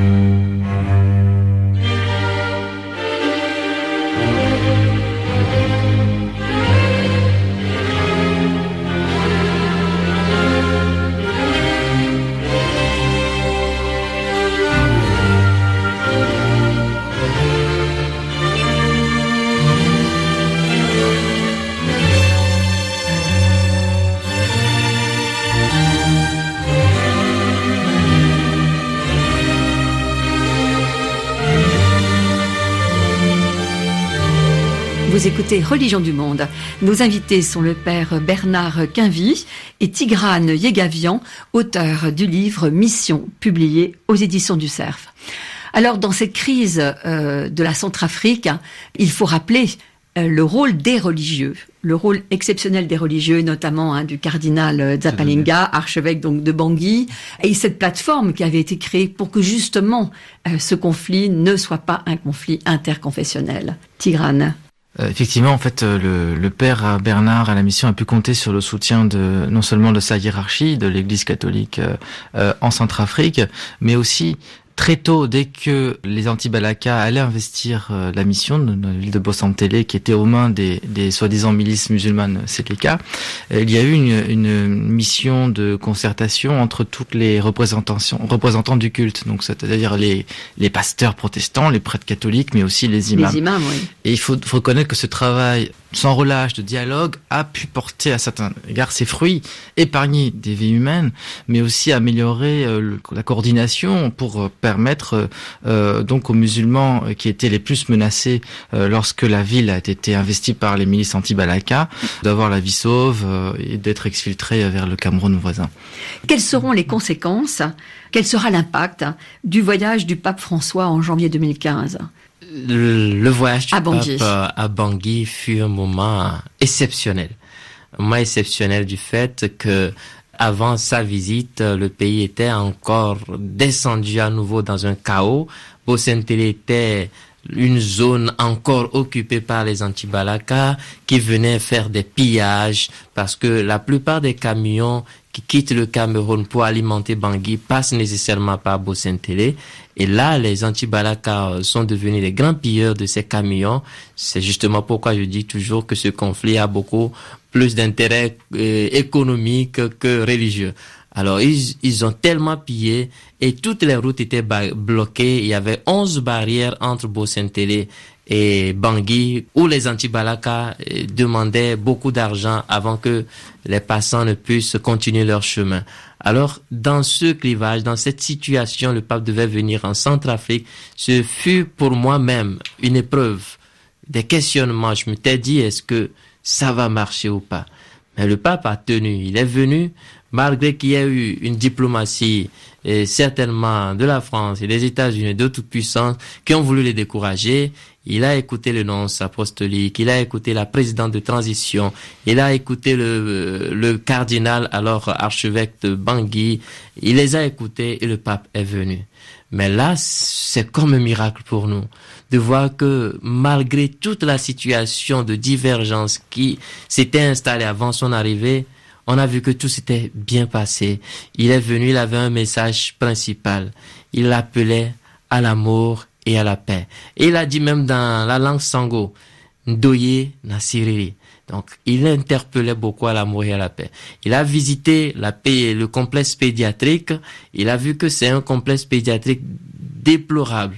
Vous écoutez Religion du Monde. Nos invités sont le père Bernard Quinvy et Tigrane Yegavian, auteur du livre Mission, publié aux éditions du Cerf. Alors, dans cette crise euh, de la Centrafrique, il faut rappeler euh, le rôle des religieux, le rôle exceptionnel des religieux, notamment hein, du cardinal Zapalinga, archevêque donc de Bangui, et cette plateforme qui avait été créée pour que justement euh, ce conflit ne soit pas un conflit interconfessionnel. Tigrane. Euh, effectivement, en fait, euh, le, le père Bernard à la mission a pu compter sur le soutien de non seulement de sa hiérarchie, de l'Église catholique euh, euh, en Centrafrique, mais aussi très tôt, dès que les anti-Balaka allaient investir euh, la mission de, de la ville de Bossantélé, qui était aux mains des, des soi-disant milices musulmanes Séléka, euh, il y a eu une, une mission de concertation entre toutes les représentations, représentants du culte, donc c'est-à-dire les, les pasteurs protestants, les prêtres catholiques, mais aussi les imams. Les imams, oui. Et il faut, faut reconnaître que ce travail sans relâche de dialogue a pu porter à certains égards ses fruits, épargner des vies humaines, mais aussi améliorer euh, le, la coordination pour euh, permettre euh, donc aux musulmans euh, qui étaient les plus menacés euh, lorsque la ville a été investie par les milices anti-Balaka d'avoir la vie sauve euh, et d'être exfiltrés vers le Cameroun voisin. Quelles seront les conséquences, quel sera l'impact du voyage du pape François en janvier deux mille quinze ? Le, le voyage du à Bangui. pape à Bangui fut un moment exceptionnel. Un moment exceptionnel du fait que avant sa visite, le pays était encore descendu à nouveau dans un chaos. Bossentélé était une zone encore occupée par les anti-Balaka qui venaient faire des pillages parce que la plupart des camions qui quittent le Cameroun pour alimenter Bangui passent nécessairement par Bossentélé. Et là, les anti-Balaka sont devenus les grands pilleurs de ces camions. C'est justement pourquoi je dis toujours que ce conflit a beaucoup plus d'intérêt euh, économique que religieux. Alors, ils, ils ont tellement pillé et toutes les routes étaient ba- bloquées. Il y avait onze barrières entre Bossentélé et Bangui où les anti-Balaka euh, demandaient beaucoup d'argent avant que les passants ne puissent continuer leur chemin. Alors, dans ce clivage, dans cette situation, le pape devait venir en Centrafrique. Ce fut pour moi-même une épreuve, des questionnements. Je m'étais dit, est-ce que ça va marcher ou pas? Mais le pape a tenu. Il est venu, malgré qu'il y ait eu une diplomatie, et certainement de la France et des États-Unis et d'autres puissances qui ont voulu les décourager. Il a écouté le nonce apostolique, il a écouté la présidente de transition, il a écouté le, le cardinal, alors archevêque de Bangui, il les a écoutés et le pape est venu. Mais là, c'est comme un miracle pour nous de voir que malgré toute la situation de divergence qui s'était installée avant son arrivée, on a vu que tout s'était bien passé. Il est venu, il avait un message principal. Il appelait à l'amour et à la paix. Et il a dit même dans la langue sango, Ndoye Nasiriri. Donc, il interpellait beaucoup à l'amour et à la paix. Il a visité la paix, le complexe pédiatrique. Il a vu que c'est un complexe pédiatrique déplorable.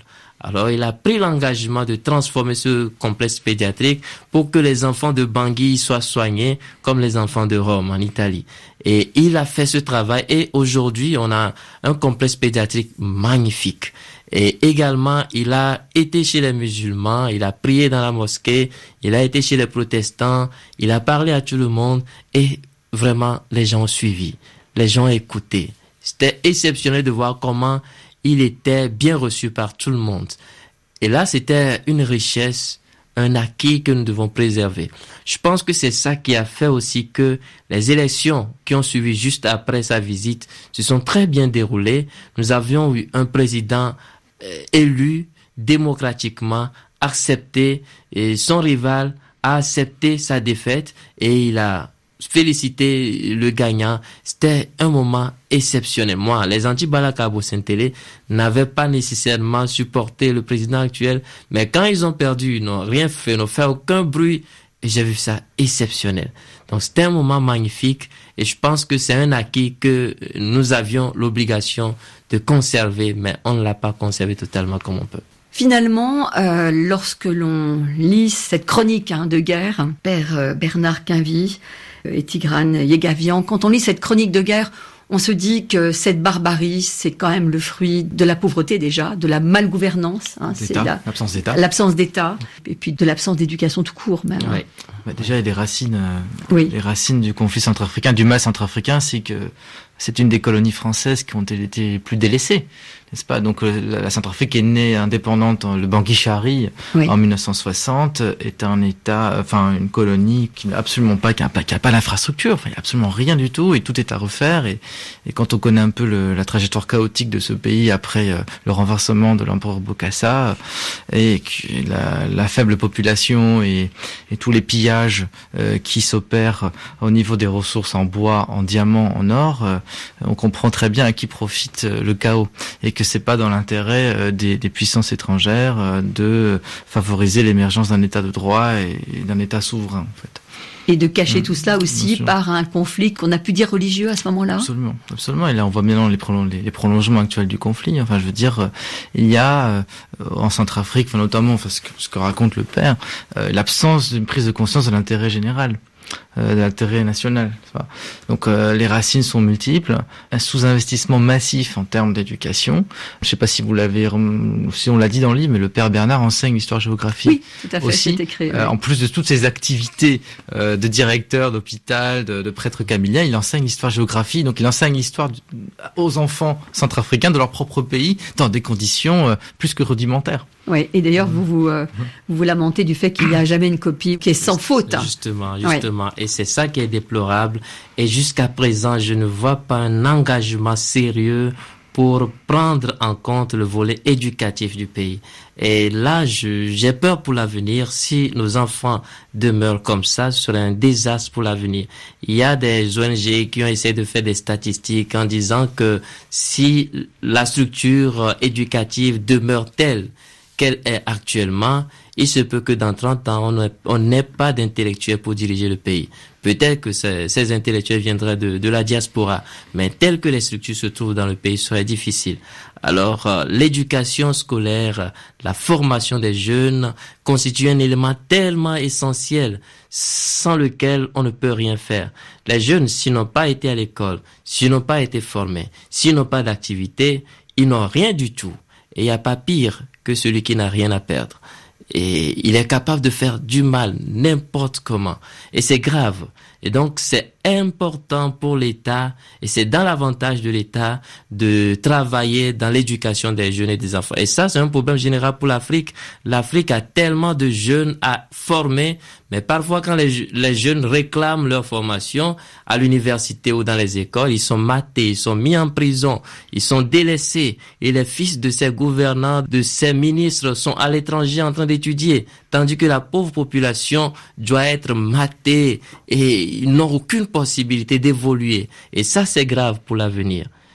Alors, il a pris l'engagement de transformer ce complexe pédiatrique pour que les enfants de Bangui soient soignés comme les enfants de Rome en Italie. Et il a fait ce travail et aujourd'hui, on a un complexe pédiatrique magnifique. Et également, il a été chez les musulmans, il a prié dans la mosquée, il a été chez les protestants, il a parlé à tout le monde et vraiment, les gens ont suivi, les gens ont écouté. C'était exceptionnel de voir comment il était bien reçu par tout le monde. Et là, c'était une richesse, un acquis que nous devons préserver. Je pense que c'est ça qui a fait aussi que les élections qui ont suivi juste après sa visite se sont très bien déroulées. Nous avions eu un président euh, élu démocratiquement, accepté, et son rival a accepté sa défaite et il a féliciter le gagnant. C'était un moment exceptionnel. Moi, les anti-Balaka à Bossentélé n'avaient pas nécessairement supporté le président actuel, mais quand ils ont perdu, ils n'ont rien fait, ils n'ont fait aucun bruit, et j'ai vu ça exceptionnel. Donc c'était un moment magnifique, et je pense que c'est un acquis que nous avions l'obligation de conserver, mais on ne l'a pas conservé totalement comme on peut. Finalement, euh, lorsque l'on lit cette chronique hein, de guerre, Père euh, Bernard Quinville et Tigrane Yegavian, quand on lit cette chronique de guerre, on se dit que cette barbarie, c'est quand même le fruit de la pauvreté déjà, de la malgouvernance, hein, c'est la, l'absence d'État, l'absence d'État, et puis de l'absence d'éducation tout court même. Oui. Bah déjà, il y a des racines, euh, oui. les racines du conflit centrafricain, du mal centrafricain, c'est que c'est une des colonies françaises qui ont été les plus délaissées, n'est-ce pas? Donc la, la Centrafrique est née indépendante, le Bangui Chari oui. en mille neuf cent soixante est un État, enfin une colonie qui n'a absolument pas, qui n'a pas, qui a pas l'infrastructure, enfin il n'y a absolument rien du tout et tout est à refaire. Et, et quand on connaît un peu le, la trajectoire chaotique de ce pays après euh, le renversement de l'empereur Bokassa euh, et que la, la faible population et, et tous les pillages euh, qui s'opèrent au niveau des ressources en bois, en diamants, en or, euh, on comprend très bien à qui profite euh, le chaos et que c'est pas dans l'intérêt euh, des, des puissances étrangères euh, de favoriser l'émergence d'un État de droit et, et d'un État souverain en fait. Et de cacher mmh, tout cela aussi par un conflit qu'on a pu dire religieux à ce moment-là. Absolument, absolument. Et là, on voit bien les, prolong- les, les prolongements actuels du conflit. Enfin, je veux dire, euh, il y a euh, en Centrafrique, enfin, notamment, enfin, ce, que, ce que raconte le père, euh, l'absence d'une prise de conscience de l'intérêt général. Euh, de l'intérêt national. Donc euh, les racines sont multiples, un sous-investissement massif en termes d'éducation. Je ne sais pas si vous l'avez, si on l'a dit dans le livre, mais le père Bernard enseigne l'histoire-géographie. Oui, tout à fait, aussi, c'est écrit. Oui. Euh, en plus de toutes ses activités euh, de directeur d'hôpital, de, de prêtre camillien, il enseigne l'histoire-géographie. Donc il enseigne l'histoire du, aux enfants centrafricains de leur propre pays dans des conditions euh, plus que rudimentaires. Oui, et d'ailleurs, vous vous, euh, vous vous lamentez du fait qu'il n'y a jamais une copie qui est sans faute. Justement, justement. Ouais. Et c'est ça qui est déplorable. Et jusqu'à présent, je ne vois pas un engagement sérieux pour prendre en compte le volet éducatif du pays. Et là, je, j'ai peur pour l'avenir. Si nos enfants demeurent comme ça, ce serait un désastre pour l'avenir. Il y a des O N G qui ont essayé de faire des statistiques en disant que si la structure éducative demeure telle qu'elle est actuellement, il se peut que dans trente ans, on n'ait pas d'intellectuels pour diriger le pays. Peut-être que ces, ces intellectuels viendraient de, de la diaspora, mais tel que les structures se trouvent dans le pays, ce serait difficile. Alors, euh, l'éducation scolaire, la formation des jeunes constitue un élément tellement essentiel, sans lequel on ne peut rien faire. Les jeunes, s'ils n'ont pas été à l'école, s'ils n'ont pas été formés, s'ils n'ont pas d'activité, ils n'ont rien du tout. Et il n'y a pas pire que celui qui n'a rien à perdre. Et il est capable de faire du mal n'importe comment. Et c'est grave. Et donc, c'est important pour l'État, et c'est dans l'avantage de l'État de travailler dans l'éducation des jeunes et des enfants. Et ça, c'est un problème général pour l'Afrique. L'Afrique a tellement de jeunes à former, mais parfois quand les, les jeunes réclament leur formation à l'université ou dans les écoles, ils sont matés, ils sont mis en prison, ils sont délaissés. Et les fils de ces gouvernants, de ces ministres sont à l'étranger en train d'étudier, tandis que la pauvre population doit être matée et ils n'ont aucune possibilité d'évoluer. Et ça, c'est grave pour l'avenir.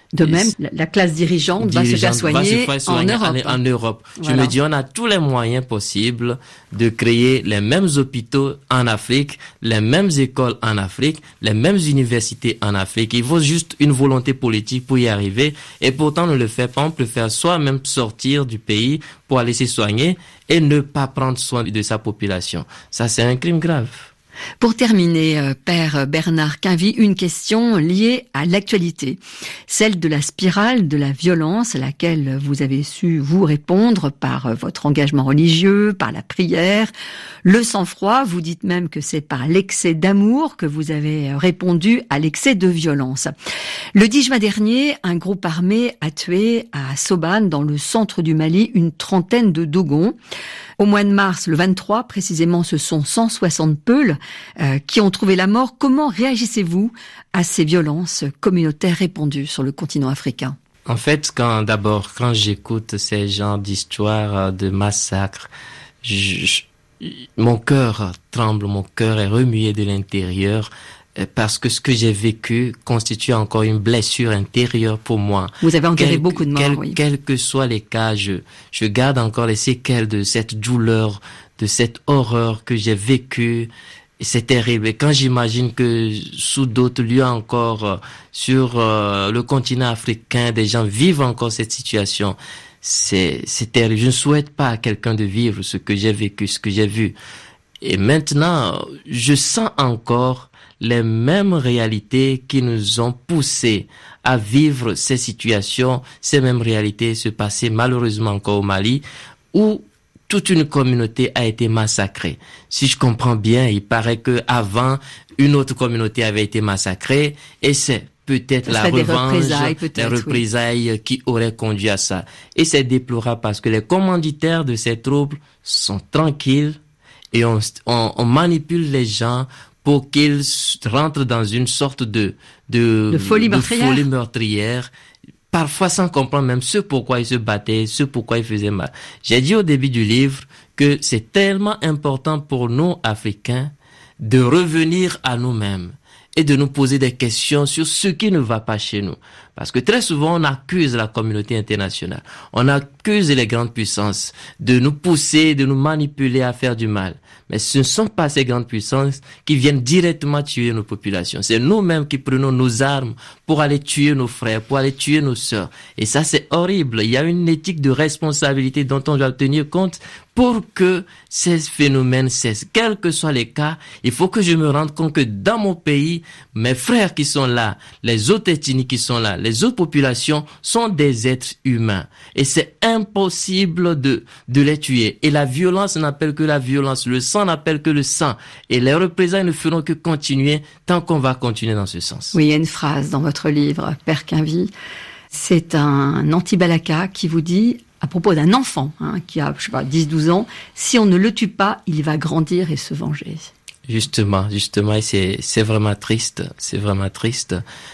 De même, la, la classe dirigeante, dirigeante va se faire soigner, va se faire soigner en Europe. En, en Europe. Voilà. Je me dis, on a tous les moyens possibles de créer les mêmes hôpitaux en Afrique, les mêmes écoles en Afrique, les mêmes universités en Afrique. Il faut juste une volonté politique pour y arriver. Et pourtant, on ne le fait pas. On préfère soit-même sortir du pays pour aller se soigner et ne pas prendre soin de sa population. Ça, c'est un crime grave. Pour terminer, Père Bernard Quinvy, une question liée à l'actualité, celle de la spirale de la violence à laquelle vous avez su vous répondre par votre engagement religieux, par la prière, le sang-froid. Vous dites même que c'est par l'excès d'amour que vous avez répondu à l'excès de violence. Le dix juin dernier, un groupe armé a tué à Sobane, dans le centre du Mali, une trentaine de Dogons. Au mois de mars, le vingt-trois précisément, ce sont cent soixante Peuls euh, qui ont trouvé la mort. Comment réagissez-vous à ces violences communautaires répandues sur le continent africain ? En fait, quand d'abord, quand j'écoute ces genres d'histoires, de massacres, je, je, mon cœur tremble, mon cœur est remué de l'intérieur. Parce que ce que j'ai vécu constitue encore une blessure intérieure pour moi. Vous avez enterré quel, beaucoup de morts, quel, oui. Quels que soient les cas, je, je garde encore les séquelles de cette douleur, de cette horreur que j'ai vécue. Et c'est terrible. Et quand j'imagine que sous d'autres lieux encore, sur euh, le continent africain, des gens vivent encore cette situation, c'est, c'est terrible. Je ne souhaite pas à quelqu'un de vivre ce que j'ai vécu, ce que j'ai vu. Et maintenant, je sens encore les mêmes réalités qui nous ont poussés à vivre ces situations, ces mêmes réalités se passaient malheureusement encore au Mali, où toute une communauté a été massacrée. Si je comprends bien, il paraît que avant une autre communauté avait été massacrée, et c'est peut-être la revanche, représailles, peut-être, les représailles oui. qui auraient conduit à ça. Et c'est déplorable parce que les commanditaires de ces troubles sont tranquilles et on, on, on manipule les gens pour qu'ils rentrent dans une sorte de, de, de folie meurtrière. de folie meurtrière, parfois sans comprendre même ce pourquoi ils se battaient, ce pourquoi ils faisaient mal. J'ai dit au début du livre que c'est tellement important pour nous, Africains, de revenir à nous-mêmes et de nous poser des questions sur ce qui ne va pas chez nous. Parce que très souvent, on accuse la communauté internationale, on accuse les grandes puissances de nous pousser, de nous manipuler à faire du mal. Mais ce ne sont pas ces grandes puissances qui viennent directement tuer nos populations. C'est nous-mêmes qui prenons nos armes pour aller tuer nos frères, pour aller tuer nos sœurs. Et ça, c'est horrible. Il y a une éthique de responsabilité dont on doit tenir compte pour que ces phénomènes cessent. Quels que soient les cas, il faut que je me rende compte que dans mon pays, mes frères qui sont là, les autres ethnies qui sont là, les autres populations sont des êtres humains. Et c'est impossible de, de les tuer. Et la violence n'appelle que la violence. Le sang n'appelle que le sang. Et les représailles ne feront que continuer tant qu'on va continuer dans ce sens. Oui, il y a une phrase dans votre livre, Père Quinvy. C'est un anti-balaka qui vous dit, à propos d'un enfant, hein, qui a, je sais pas, dix douze ans, si on ne le tue pas, il va grandir et se venger. Justement, justement, et c'est, c'est vraiment triste. C'est vraiment triste.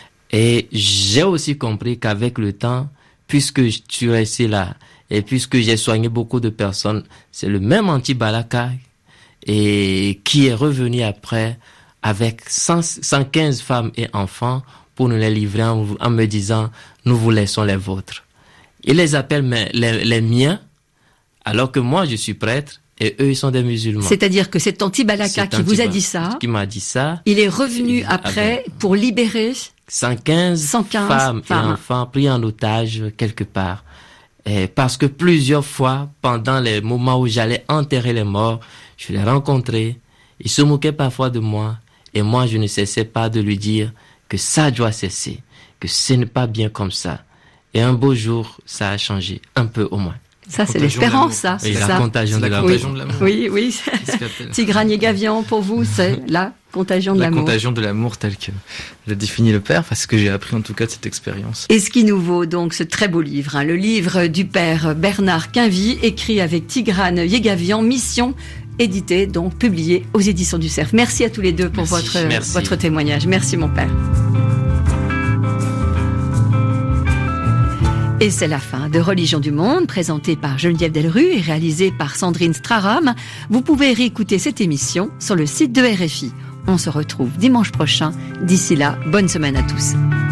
Et j'ai aussi compris qu'avec le temps, puisque je suis resté là, et puisque j'ai soigné beaucoup de personnes, c'est le même anti-balaka et qui est revenu après avec cent, cent quinze femmes et enfants pour nous les livrer en, en me disant, nous vous laissons les vôtres. Il les appelle mes, les, les miens, alors que moi je suis prêtre et eux ils sont des musulmans. C'est-à-dire que cet anti-balaka qui vous a dit ça, qui m'a dit ça, il est revenu après avec pour libérer cent quinze femmes, femmes et enfants pris en otage quelque part. Et parce que plusieurs fois, pendant les moments où j'allais enterrer les morts, je les rencontrais, ils se moquaient parfois de moi, et moi je ne cessais pas de lui dire que ça doit cesser, que ce n'est pas bien comme ça. Et un beau jour, ça a changé, un peu au moins. Ça, c'est l'espérance, ça. Oui, c'est la ça. contagion de l'amour. Oui, oui, oui. Tigrane Yegavian, pour vous, c'est la contagion de la l'amour. La contagion de l'amour, telle que l'a défini le Père, parce que j'ai appris en tout cas de cette expérience. Et ce qui nous vaut donc ce très beau livre, hein, le livre du Père Bernard Quinvy, écrit avec Tigrane Yegavian, Mission, édité, donc publié aux éditions du Cerf. Merci à tous les deux pour Merci, votre, merci. votre témoignage. Merci, mon Père. Et c'est la fin de Religion du Monde, présentée par Geneviève Delrue et réalisée par Sandrine Straram. Vous pouvez réécouter cette émission sur le site de R F I. On se retrouve dimanche prochain. D'ici là, bonne semaine à tous.